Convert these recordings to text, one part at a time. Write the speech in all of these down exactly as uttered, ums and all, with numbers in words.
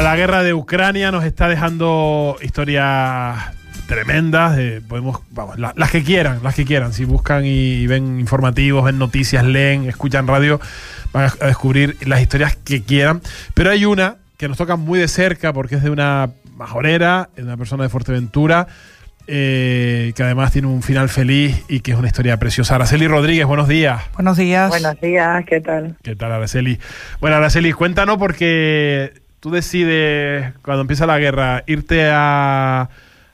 la guerra de Ucrania nos está dejando historias tremendas. Eh, podemos, vamos, la, las que quieran, las que quieran. Si buscan y, y ven informativos, ven noticias, leen, escuchan radio, van a, a descubrir las historias que quieran. Pero hay una que nos toca muy de cerca porque es de una majorera, de una persona de Fuerteventura, eh, que además tiene un final feliz y que es una historia preciosa. Araceli Rodríguez, buenos días. Buenos días. Buenos días, ¿qué tal? ¿Qué tal, Araceli? Bueno, Araceli, cuéntanos, porque tú decides, cuando empieza la guerra, irte a,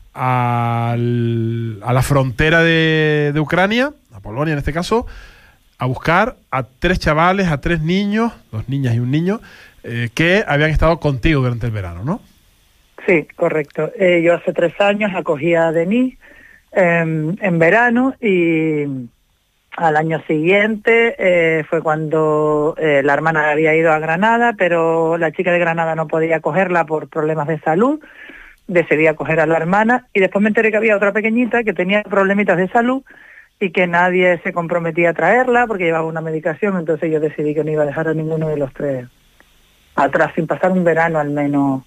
a, a la frontera de, de Ucrania, a Polonia en este caso, a buscar a tres chavales, a tres niños, dos niñas y un niño, eh, que habían estado contigo durante el verano, ¿no? Sí, correcto. Eh, yo hace tres años acogí a Denis eh, en verano y al año siguiente eh, fue cuando eh, la hermana había ido a Granada, pero la chica de Granada no podía cogerla por problemas de salud, decidí acoger a la hermana y después me enteré que había otra pequeñita que tenía problemitas de salud y que nadie se comprometía a traerla porque llevaba una medicación, entonces yo decidí que no iba a dejar a ninguno de los tres atrás, sin pasar un verano al menos.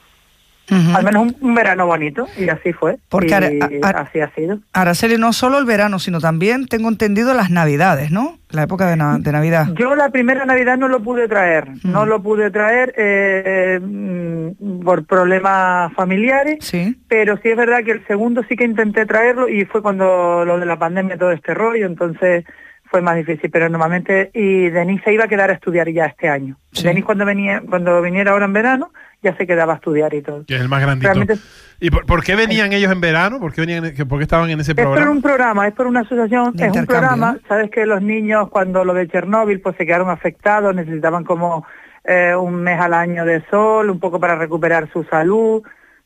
Uh-huh. Al menos un, un verano bonito, y así fue. Porque y Ara, Ara, así ha sido. Araceli, no solo el verano, sino también, tengo entendido, las Navidades, ¿no? La época de, na- de Navidad. Yo la primera Navidad no lo pude traer, uh-huh. no lo pude traer eh, por problemas familiares, sí. Pero sí es verdad que el segundo sí que intenté traerlo y fue cuando lo de la pandemia, todo este rollo, entonces fue más difícil, pero normalmente, y Denis se iba a quedar a estudiar ya este año. Sí. Denis cuando venía, cuando viniera ahora en verano, ya se quedaba a estudiar y todo. Que es el más grandito. Realmente, ¿y por, por qué venían ellos en verano? ¿Por qué, venían, por qué estaban en ese programa? Es por un programa, es por una asociación, es un programa. ¿No? Sabes que los niños cuando lo de Chernóbil pues se quedaron afectados, necesitaban como eh, un mes al año de sol, un poco para recuperar su salud.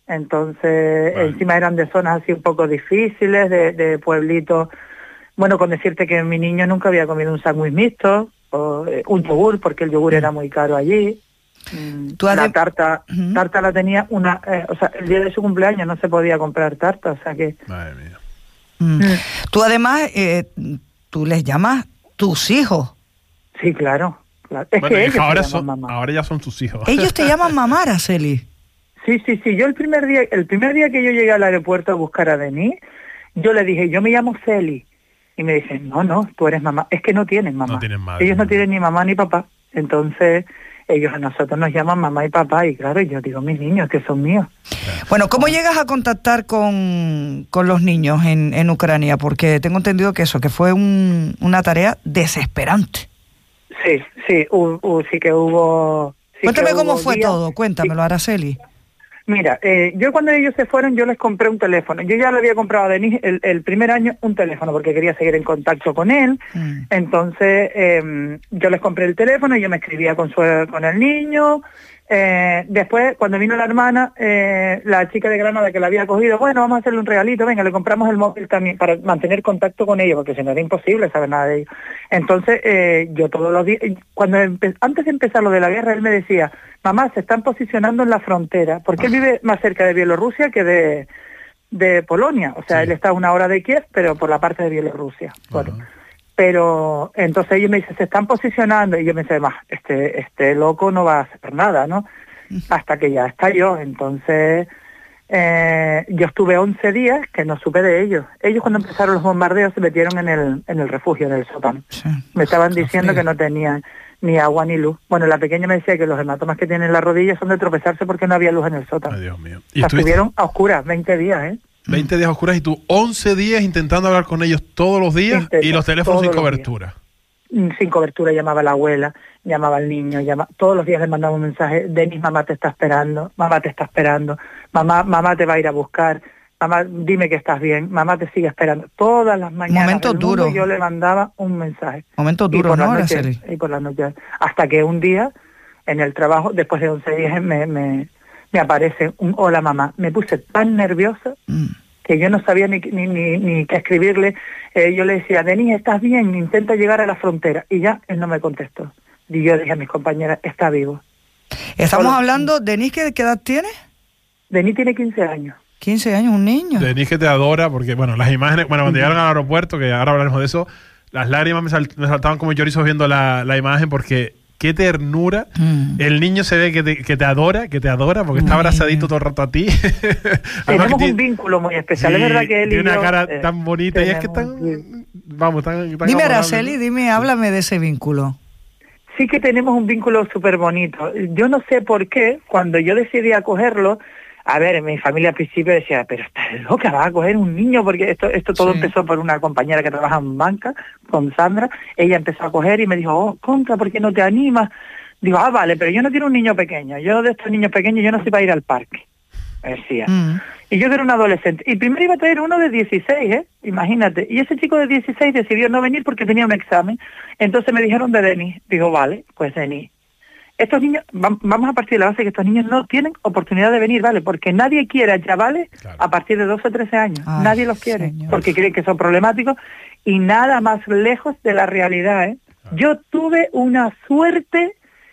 Entonces, vale. Encima eran de zonas así un poco difíciles, de, de pueblitos. Bueno, con decirte que mi niño nunca había comido un sándwich mixto, o eh, un yogur, porque el yogur era muy caro allí. ¿Tú la de... tarta uh-huh. tarta la tenía una eh, o sea, el día de su cumpleaños no se podía comprar tarta, o sea que madre mía. Mm. Mm. Tú además eh, tú les llamas tus hijos. Sí, claro, claro. Es bueno, que ellos ahora se son mamá. ahora ya son tus hijos. Ellos te llaman mamá, Araceli. Sí, sí, sí. Yo el primer día el primer día que yo llegué al aeropuerto a buscar a Denis, yo le dije, yo me llamo Celi. Y me dicen, no, no, tú eres mamá. Es que no tienen mamá. No tienen madre, ellos no no. tienen ni mamá ni papá. Entonces ellos a nosotros nos llaman mamá y papá, y claro, yo digo, mis niños, que son míos. Bueno, ¿cómo llegas a contactar con, con los niños en, en Ucrania? Porque tengo entendido que eso, que fue un, una tarea desesperante. Sí, sí, uh, uh, sí que hubo... Sí Cuéntame que cómo hubo fue días, todo, cuéntamelo, sí. Araceli. Mira, eh, yo cuando ellos se fueron, yo les compré un teléfono. Yo ya le había comprado a Denis el, el primer año un teléfono porque quería seguir en contacto con él. Mm. Entonces, eh, yo les compré el teléfono y yo me escribía con, su, con el niño. Eh, después, cuando vino la hermana, eh, la chica de Granada que la había cogido, bueno, vamos a hacerle un regalito, venga, le compramos el móvil también para mantener contacto con ellos, porque si no era imposible saber nada de ellos. Entonces, eh, yo todos los días, cuando empe- antes de empezar lo de la guerra, él me decía, mamá, se están posicionando en la frontera, porque él vive más cerca de Bielorrusia que de, de Polonia, o sea, sí. Él está a una hora de Kiev, pero por la parte de Bielorrusia. Bueno, uh-huh. Pero entonces ellos me dicen, se están posicionando, y yo me dice, más, este, este loco no va a hacer nada, ¿no? Uh-huh. Hasta que ya estalló. Entonces, eh, yo estuve once días que no supe de ellos. Ellos cuando empezaron los bombardeos se metieron en el, en el refugio, en el sótano. Sí. Me estaban diciendo sí. que no tenían ni agua ni luz. Bueno, la pequeña me decía que los hematomas que tienen en la rodilla son de tropezarse porque no había luz en el sótano. Ay, Dios mío. ¿Y o sea, estuvieron a oscuras veinte días, ¿eh? veinte días a oscuras y tú once días intentando hablar con ellos todos los días. Intento, y los teléfonos sin cobertura. Días. Sin cobertura, llamaba a la abuela, llamaba al niño, llama... todos los días le mandaba un mensaje, Denis, mamá te está esperando, mamá te está esperando, mamá, mamá te va a ir a buscar, mamá, dime que estás bien, mamá te sigue esperando. Todas las mañanas Momentos duros. Yo le mandaba un mensaje. Momentos duros, ¿no, Araceli? Y por las noches. Hasta que un día, en el trabajo, después de once días, me, me, me aparece un hola mamá. Me puse tan nerviosa mm. que yo no sabía ni, ni, ni, ni qué escribirle. Eh, yo le decía, Denis, ¿estás bien? Intenta llegar a la frontera. Y ya él no me contestó. Y yo dije a mis compañeras, está vivo. Estamos Hola. hablando, Denis, ¿qué, ¿qué edad tiene? Denis tiene quince años. quince años, un niño. Denis que te adora, porque, bueno, las imágenes, bueno, cuando uh-huh. llegaron al aeropuerto, que ahora hablaremos de eso, las lágrimas me, sal, me saltaban como chorizos viendo la, la imagen, porque qué ternura. Mm. El niño se ve que te, que te adora, que te adora, porque está Mm. abrazadito todo el rato a ti. Tenemos que un vínculo muy especial, sí, es verdad que él y tiene una yo, cara eh, tan bonita y es que tenemos, tan, sí. vamos, tan, tan Dime, adorable, Araceli, ¿no? dime, háblame de ese vínculo. Sí que tenemos un vínculo súper bonito. Yo no sé por qué, cuando yo decidí acogerlo, a ver, mi familia al principio decía, pero estás loca, vas a coger un niño, porque esto esto todo Sí. empezó por una compañera que trabaja en banca, con Sandra. Ella empezó a coger y me dijo, oh, Contra, ¿por qué no te animas? Digo, ah, vale, pero yo no quiero un niño pequeño. Yo de estos niños pequeños, yo no soy para ir al parque, me decía. Mm. Y yo quiero un adolescente. Y primero iba a traer uno de dieciséis, ¿eh? Imagínate. Y ese chico de dieciséis decidió no venir porque tenía un examen. Entonces me dijeron de Denis. Digo, vale, pues Denis. Estos niños, vam- vamos a partir de la base que estos niños no tienen oportunidad de venir, ¿vale? Porque nadie quiere a chavales Claro. a partir de doce o trece años. Ay, nadie los quiere. señor. Porque creen que son problemáticos y nada más lejos de la realidad, ¿eh? Claro. Yo tuve una suerte,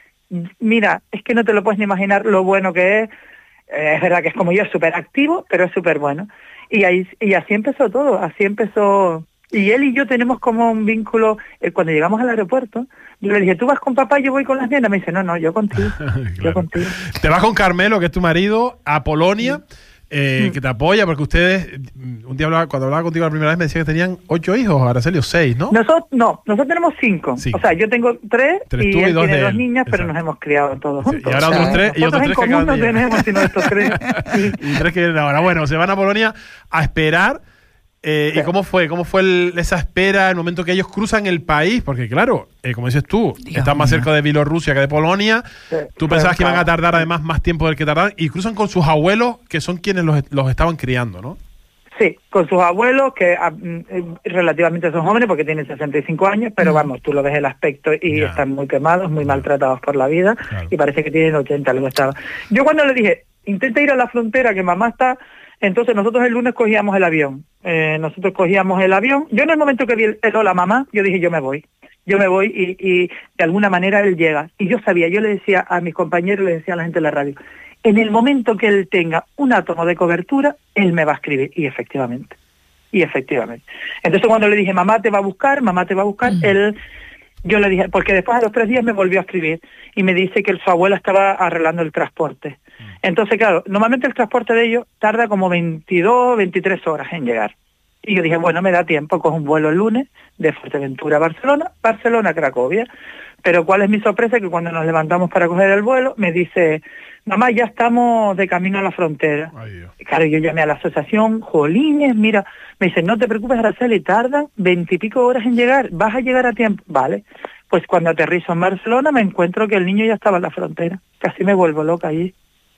mira, es que no te lo puedes ni imaginar lo bueno que es. Eh, es verdad que es como yo, es súper activo, pero es súper bueno. Y ahí y así empezó todo, así empezó. Y él y yo tenemos como un vínculo. Eh, cuando llegamos al aeropuerto, yo le dije, ¿tú vas con papá y yo voy con las nenas? Me dice, no, no, yo contigo, yo Claro. contigo. Te vas con Carmelo, que es tu marido, a Polonia, eh, Mm. que te apoya, porque ustedes, un día hablaba, cuando hablaba contigo la primera vez me decía que tenían ocho hijos, Araceli, o seis, ¿no? Nosotros, no, nosotros tenemos cinco. Cinco. O sea, yo tengo tres, Tres y tú y él dos tiene de dos él. niñas, pero Exacto. nos hemos criado todos Sí, juntos. y ahora O sea, otros tres- y otros nosotros tres en que común acaban no de llegar. tenemos sino estos tres. Sí. Y tres que vienen ahora. Bueno, se van a Polonia a esperar. Eh, Sí. ¿Y cómo fue? ¿Cómo fue el- esa espera, el momento que ellos cruzan el país? Porque claro, eh, como dices tú, Dios están más mío. cerca de Bielorrusia que de Polonia. Sí, Tú fue pensabas un que iban a caos. tardar además más tiempo del que tardaron y cruzan con sus abuelos, que son quienes los, los estaban criando, ¿no? Sí, con sus abuelos, que ah, mm, eh, relativamente son jóvenes porque tienen sesenta y cinco años, pero Mm. vamos, tú lo ves el aspecto y Ya. están muy quemados, muy maltratados por la vida, Claro. y parece que tienen ochenta, luego estaba. Yo cuando le dije, intenta ir a la frontera, que mamá está, entonces nosotros el lunes cogíamos el avión. Eh, nosotros cogíamos el avión. Yo en el momento que vi el, el hola mamá, yo dije, yo me voy. Yo me voy y, y de alguna manera él llega. Y yo sabía, yo le decía a mis compañeros, le decía a la gente de la radio, en el momento que él tenga un átomo de cobertura, él me va a escribir. Y efectivamente. Y efectivamente. Entonces cuando le dije, mamá te va a buscar, mamá te va a buscar, Mm. él, yo le dije, porque después de los tres días me volvió a escribir y me dice que su abuela estaba arreglando el transporte. Entonces, claro, normalmente el transporte de ellos tarda como veintidós, veintitrés horas en llegar. Y yo dije, bueno, me da tiempo, cojo un vuelo el lunes de Fuerteventura a Barcelona, Barcelona a Cracovia. Pero cuál es mi sorpresa, que cuando nos levantamos para coger el vuelo, me dice, mamá, ya estamos de camino a la frontera. Ay, Dios. Y claro, yo llamé a la asociación, jolines, mira, me dice, no te preocupes, Araceli, tardan veintipico horas en llegar, vas a llegar a tiempo. Vale, pues cuando aterrizo en Barcelona me encuentro que el niño ya estaba en la frontera. Casi me vuelvo loca allí.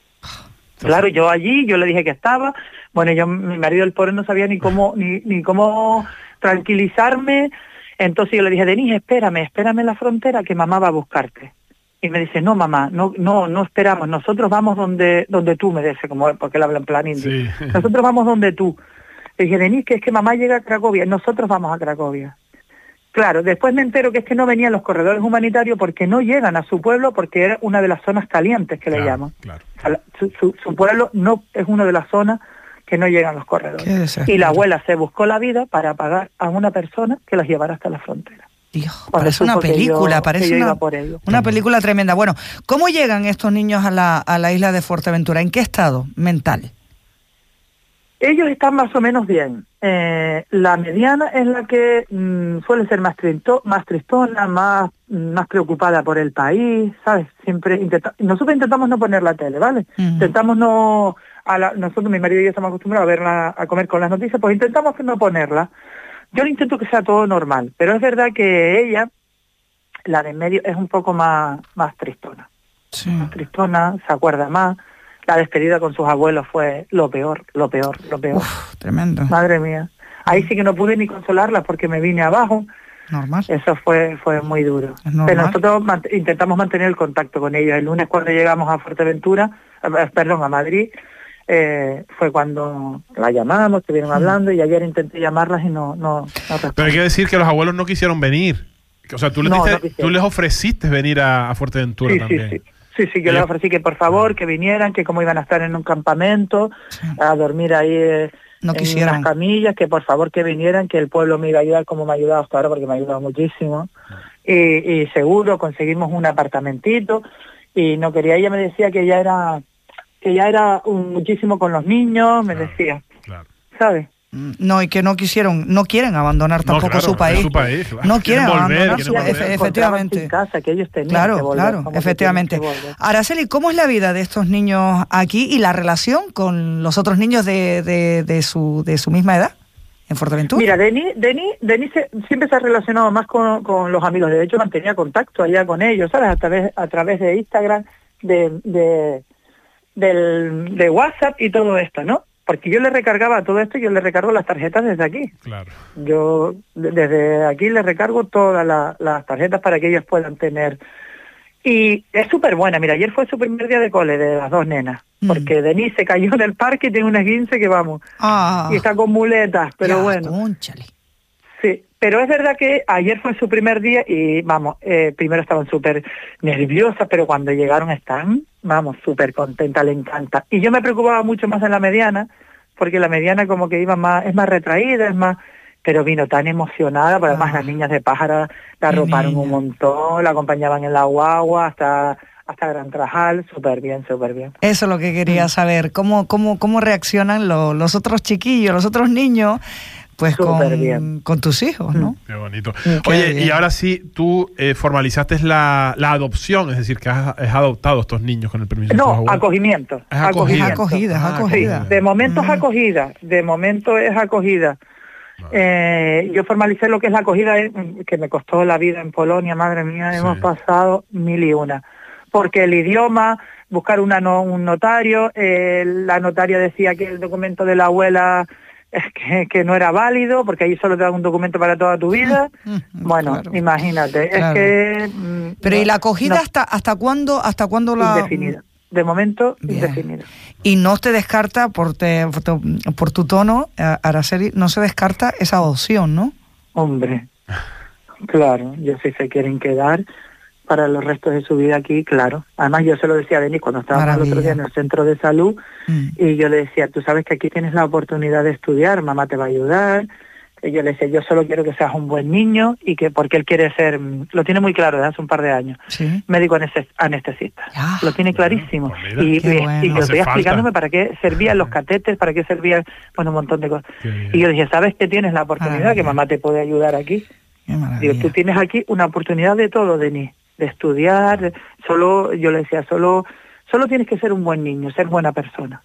Claro, yo allí, yo le dije que estaba, bueno, yo, mi marido el pobre no sabía ni cómo, ni, ni cómo tranquilizarme, entonces yo le dije, Denise, espérame, espérame en la frontera que mamá va a buscarte. Y me dice, no mamá, no, no, no esperamos, nosotros vamos donde, donde tú, me dice, como porque él habla en plan indio. Sí. Nosotros vamos donde tú. Le dije, Denise, que es que mamá llega a Cracovia, nosotros vamos a Cracovia. Claro, después me entero que es que no venían los corredores humanitarios porque no llegan a su pueblo, porque era una de las zonas calientes que le Claro, llaman. claro. O sea, la- su, su- su pueblo no es una de las zonas que no llegan los corredores. Qué desastre. Y la abuela se buscó la vida para pagar a una persona que las llevara hasta la frontera. Dios, Cuando parece una supo que película, yo- parece que yo una, iba por ello. una película tremenda. Bueno, ¿cómo llegan estos niños a la, a la isla de Fuerteventura? ¿En qué estado mental? Ellos están más o menos bien. Eh, la mediana es la que mm, suele ser más, trinto, más tristona, más, más preocupada por el país, ¿sabes? Siempre intenta, nosotros intentamos no poner la tele, ¿vale? Ujú. Intentamos no... A la, nosotros, mi marido y yo estamos acostumbrados a verla, a comer con las noticias, pues intentamos no ponerla. Yo intento que sea todo normal, pero es verdad que ella, la de en medio, es un poco más, más tristona. Sí. Más tristona, se acuerda más. La despedida con sus abuelos fue lo peor, lo peor, lo peor. Uf, tremendo. Madre mía. Ahí sí que no pude ni consolarla porque me vine abajo. Normal. Eso fue fue muy duro. Es normal. Pero nosotros mant- intentamos mantener el contacto con ellos. El lunes cuando llegamos a Fuerteventura, eh, perdón, a Madrid, eh, fue cuando la llamamos, estuvieron hablando y ayer intenté llamarlas y no, no, no Pero hay respondían. que decir que los abuelos no quisieron venir. O sea, tú les, No, diste- no quisieron. tú les ofreciste venir a, a Fuerteventura Sí, sí, también. sí. Sí, sí, yo Ellos- les ofrecí que por favor, que vinieran, que como iban a estar en un campamento, Sí. a dormir ahí eh, No en quisieron. unas camillas, que por favor que vinieran, que el pueblo me iba a ayudar como me ha ayudado hasta ahora, porque me ha ayudado muchísimo. y, y seguro conseguimos un apartamentito y no quería. Ella me decía que ya era que ya era un, muchísimo con los niños, me claro, decía, claro. ¿sabes? No, y que no quisieron, no quieren abandonar tampoco no, claro, su país. Su país claro. No quieren, quieren volver, abandonar quieren su volver. país, efectivamente. Casa, que ellos tenían claro, que volver, claro, efectivamente. Araceli, ¿cómo es la vida de estos niños aquí y la relación con los otros niños de, de, de, su, de su misma edad en Fuerteventura? Mira, Denis, Denis, Denis se, siempre se ha relacionado más con, con los amigos. De hecho, mantenía contacto allá con ellos, ¿sabes? A través, a través de Instagram, de, de, del, de WhatsApp y todo esto, ¿no? Porque yo le recargaba todo esto y yo le recargo las tarjetas desde aquí. Claro. Yo desde aquí le recargo todas la, las tarjetas para que ellos puedan tener. Y es súper buena. Mira, ayer fue su primer día de cole de las dos nenas. Mm. Porque Denise se cayó en el parque y tiene un esguince que vamos. Ah. Y está con muletas, pero ya, bueno. Cónchale. Sí, pero es verdad que ayer fue su primer día y vamos, eh, primero estaban súper nerviosas, pero cuando llegaron están, vamos, súper contentas, le encanta. Y yo me preocupaba mucho más en la mediana, porque la mediana como que iba más, es más retraída, es más, pero vino tan emocionada, porque además ah. las niñas de Pájara la arroparon un montón, la acompañaban en la guagua hasta hasta Gran Trajal, súper bien, súper bien. Eso es lo que quería saber, cómo, cómo, cómo reaccionan lo, los otros chiquillos, los otros niños, pues con, con tus hijos, ¿no? Qué bonito. Qué Oye, bien. Y ahora sí, tú eh, formalizaste la, la adopción, es decir, que has, has adoptado a estos niños con el permiso no, de sus abuelos. acogimiento. Es acogida. Acogida, ah, acogida. Sí, de momento mm. es acogida, de momento es acogida. Vale. Eh, yo formalicé lo que es la acogida, que me costó la vida en Polonia, madre mía, sí. Hemos pasado mil y una. Porque el idioma, buscar una no, un notario, eh, la notaria decía que el documento de la abuela es que, que no era válido, porque ahí solo te dan un documento para toda tu vida. Bueno, claro. Imagínate, claro. Es que... Mm, Pero no, ¿y la acogida no. hasta hasta cuándo hasta cuándo la...? Indefinida. De momento, bien. Indefinida. Y no te descarta, por, te, por, tu, por tu tono, Araceli, no se descarta esa adopción, ¿no? Hombre, claro, yo si se quieren quedar para los restos de su vida aquí, claro. Además yo se lo decía a Denis cuando estábamos el otro día en el centro de salud mm. y yo le decía, tú sabes que aquí tienes la oportunidad de estudiar, mamá te va a ayudar. Y yo le decía, yo solo quiero que seas un buen niño y que porque él quiere ser, lo tiene muy claro desde hace un par de años, ¿sí? Médico anestesista. Ya. Lo tiene clarísimo. Bueno, y, y, bueno. y yo estoy explicándome para qué servían los catéteres, para qué servían, bueno, un montón de cosas. Y yo dije, ¿sabes que tienes la oportunidad Maravilla. Que mamá te puede ayudar aquí? Digo, tú tienes aquí una oportunidad de todo, Denis. De estudiar, de, solo, yo le decía, solo solo tienes que ser un buen niño, ser buena persona.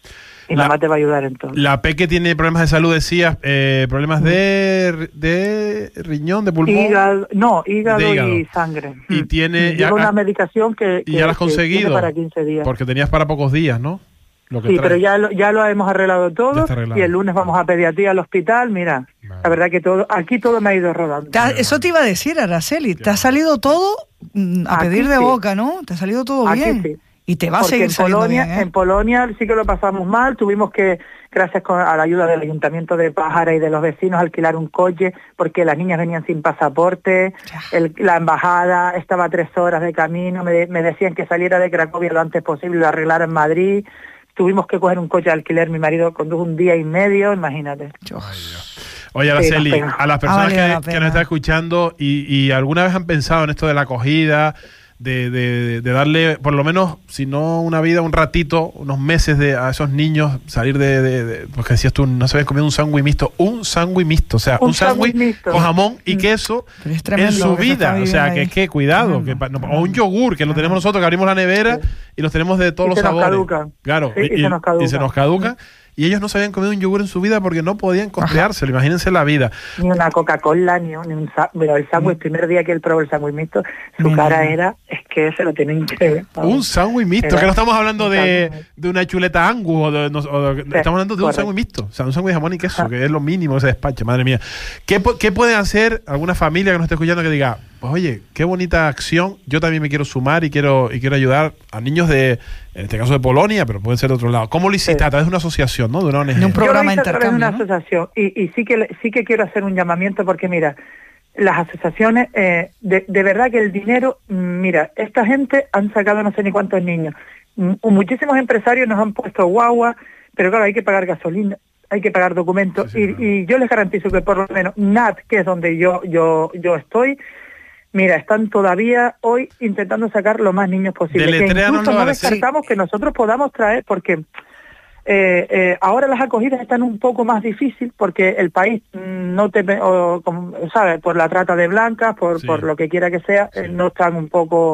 Y la, mamá te va a ayudar en todo. La Peque tiene problemas de salud, decías, eh, problemas de, de riñón, de pulmón. Hígado, no, hígado, hígado y sangre. Y tiene... Lleva una medicación que, y ya la has conseguido. Para quince días. Porque tenías para pocos días, ¿no? Lo que sí, trae. Pero ya lo, ya lo hemos arreglado todo arreglado. Y el lunes vamos a pediatría al hospital, mira, vale. La verdad que todo aquí todo me ha ido rodando. Eso te iba a decir, Araceli, te ha salido todo a aquí pedir de sí. boca, ¿no? Te ha salido todo aquí bien. Sí. Y te va a Porque seguir en saliendo Polonia, bien, ¿eh? En Polonia sí que lo pasamos mal, tuvimos que, gracias a la ayuda del Ayuntamiento de Pájara y de los vecinos, alquilar un coche, porque las niñas venían sin pasaporte, el, la embajada estaba a tres horas de camino, me, me decían que saliera de Cracovia lo antes posible, lo arreglara en Madrid, tuvimos que coger un coche de alquiler, mi marido condujo un día y medio, imagínate. Oye, Araceli, sí, a las personas ah, vale que, que nos están escuchando y, y alguna vez han pensado en esto de la acogida, de, de, de darle, por lo menos, si no una vida, un ratito, unos meses de a esos niños, salir de, de, de porque decías tú, no se habían comido un sándwich mixto, un sándwich mixto, o sea, un, un sándwich con jamón y queso en su vida, o sea, que, que cuidado, que, no, o un yogur, que lo tenemos nosotros, que abrimos la nevera sí. y los tenemos de todos y los se sabores. Nos caducan. Claro, sí, y, y, se nos caduca. y se nos caduca. Y ellos no se habían comido un yogur en su vida porque no podían costeárselo, imagínense la vida. Ni una Coca-Cola, ni un, ni un pero el sándwich, el primer día que él probó el sándwich mixto, su mm. cara era, es que se lo tienen que ver. Un sándwich mixto, era, que no estamos hablando de, de una chuleta Angus, o de, no, o de, sí, estamos hablando de un sándwich mixto, o sea, un sándwich de jamón y queso, ah. que es lo mínimo que se despacha, madre mía. ¿Qué, ¿Qué pueden hacer alguna familia que nos esté escuchando que diga, pues oye, qué bonita acción, yo también me quiero sumar y quiero y quiero ayudar a niños de, en este caso de Polonia, pero pueden ser de otro lado? ¿Cómo lo hiciste? Sí. A través de una asociación, ¿no? De una O N G. De un programa yo lo hice a través de una ¿no? asociación y, y sí que sí que quiero hacer un llamamiento porque mira, las asociaciones, eh, de, de verdad que el dinero, mira, esta gente han sacado no sé ni cuántos niños. M muchísimos empresarios nos han puesto guagua, pero claro, hay que pagar gasolina, hay que pagar documentos sí, sí, y, claro. y yo les garantizo que por lo menos N A T, que es donde yo yo yo estoy, Mira, están todavía hoy intentando sacar lo más niños posible. Que incluso no descartamos que nosotros podamos traer, porque eh, eh, ahora las acogidas están un poco más difíciles porque el país no te, o, como, ¿sabes? Por la trata de blancas, por, sí. por lo que quiera que sea, sí. eh, no están un poco...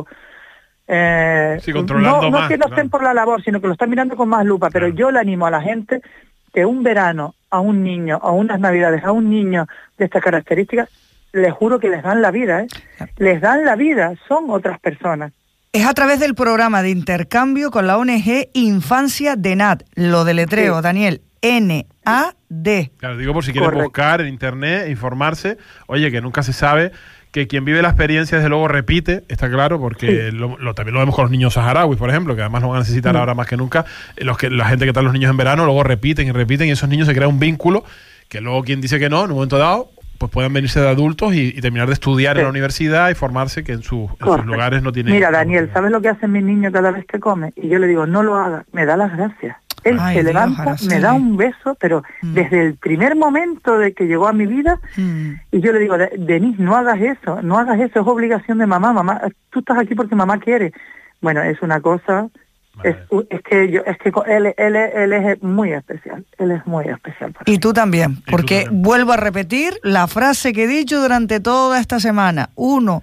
Eh, sí, controlando no, no más, es que no estén claro. por la labor, sino que lo están mirando con más lupa, pero claro. yo le animo a la gente que un verano a un niño, a unas navidades, a un niño de estas características, les juro que les dan la vida, ¿eh? Les dan la vida, son otras personas. Es a través del programa de intercambio con la O N G Infancia D N A D, lo deletreo, sí. Daniel, N A D. Claro, digo por si quieren Correcto. buscar en internet, informarse, oye, que nunca se sabe, que quien vive la experiencia desde luego repite, está claro, porque sí. lo, lo, también lo vemos con los niños saharauis, por ejemplo, que además lo van a necesitar sí. ahora más que nunca, los que la gente que está los niños en verano luego repiten y repiten y esos niños se crea un vínculo que luego quien dice que no, en un momento dado, pues puedan venirse de adultos y, y terminar de estudiar sí. en la universidad y formarse, que en, su, en sus lugares no tienen... Mira, Daniel, ¿sabes lo que hace mi niño cada vez que come? Y yo le digo, no lo haga, me da las gracias. Él Ay, se Dios, levanta, me da un beso, pero mm. desde el primer momento de que llegó a mi vida, mm. y yo le digo, Denis, no hagas eso, no hagas eso, es obligación de mamá, mamá, tú estás aquí porque mamá quiere. Bueno, es una cosa... Es, es que yo es que él, él, él es muy especial, él es muy especial para y mí. Tú también, porque tú también. Vuelvo a repetir la frase que he dicho durante toda esta semana: uno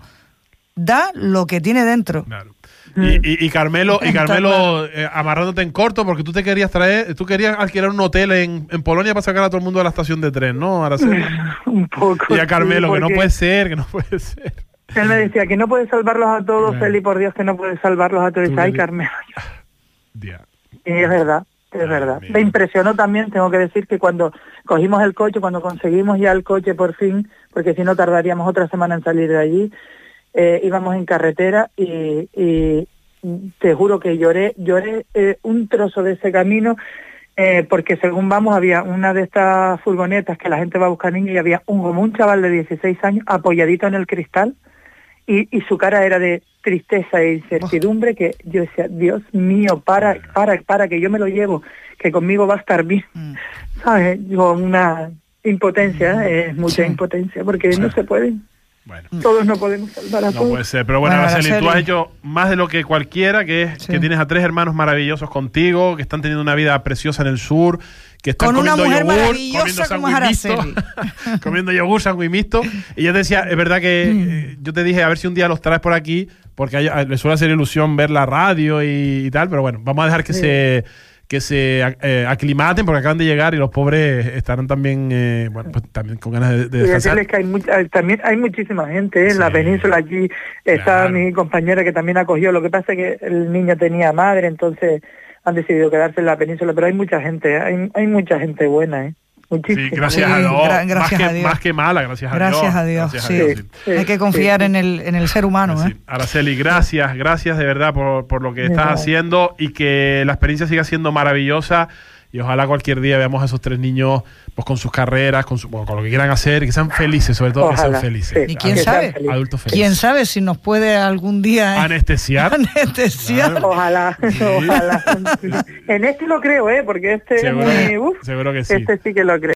da lo que tiene dentro. Claro. Y, y, y Carmelo, y Carmelo eh, amarrándote en corto, porque tú te querías traer, tú querías alquilar un hotel en, en Polonia para sacar a todo el mundo de la estación de tren, ¿no? Araceli? Un poco. Y a Carmelo, sí, porque... que no puede ser, que no puede ser. Él me decía que no puedes salvarlos a todos, claro. Feli, por Dios, que no puedes salvarlos a todos. Ay, Carmelo. Yeah. Y es verdad, es Ay, verdad. Mía. Me impresionó también, tengo que decir, que cuando cogimos el coche, cuando conseguimos ya el coche por fin, porque si no tardaríamos otra semana en salir de allí, eh, íbamos en carretera y, y te juro que lloré, lloré eh, un trozo de ese camino, eh, porque según vamos había una de estas furgonetas que la gente va a buscar niños y había un, como un chaval de dieciséis años apoyadito en el cristal y, y su cara era de tristeza e incertidumbre, que yo decía, Dios mío, para, para, para, que yo me lo llevo, que conmigo va a estar bien, mm. ¿sabes? Yo, una impotencia, mm. es eh, mucha sí. impotencia, porque sí. no se puede. Bueno. Todos no podemos salvar a no todos. No puede ser, pero bueno, bueno Araceli, tú has hecho más de lo que cualquiera, que es sí. que tienes a tres hermanos maravillosos contigo, que están teniendo una vida preciosa en el sur, que están con comiendo una mujer yogur, maravillosa como es Araceli. comiendo yogur, sándwich mixto. Y yo te decía, es verdad que mm. eh, yo te dije, a ver si un día los traes por aquí, porque hay, a, les suele hacer ilusión ver la radio y, y tal, pero bueno, vamos a dejar que sí. se... que se eh, aclimaten porque acaban de llegar y los pobres estarán también eh, bueno pues también con ganas de, de descansar. Es que hay mucha, también hay muchísima gente ¿eh? en sí, la península aquí está claro. mi compañera que también acogió, lo que pasa es que el niño tenía madre, entonces han decidido quedarse en la península, pero hay mucha gente, hay, hay mucha gente buena, ¿eh? Muchísimo. Sí, gracias a Dios. Gra gracias más, a que, Dios. más que mala, gracias a gracias Dios. A Dios. Gracias sí. a Dios. Sí. Sí. Hay que confiar sí. en el en el ser humano. Sí. ¿eh? Araceli, gracias, gracias de verdad por, por lo que estás no. haciendo y que la experiencia siga siendo maravillosa. Y ojalá cualquier día veamos a esos tres niños pues con sus carreras, con, su, bueno, con lo que quieran hacer, y que sean felices, sobre todo ojalá, que sean felices. Sí. ¿Y quién sabe? Adultos felices. ¿Quién sabe si nos puede algún día... Anestesiar. Anestesiar. Claro. Ojalá, sí. ojalá. En este lo creo, ¿eh? Porque este seguro, es muy... Uf, seguro que sí. Este sí que lo creo.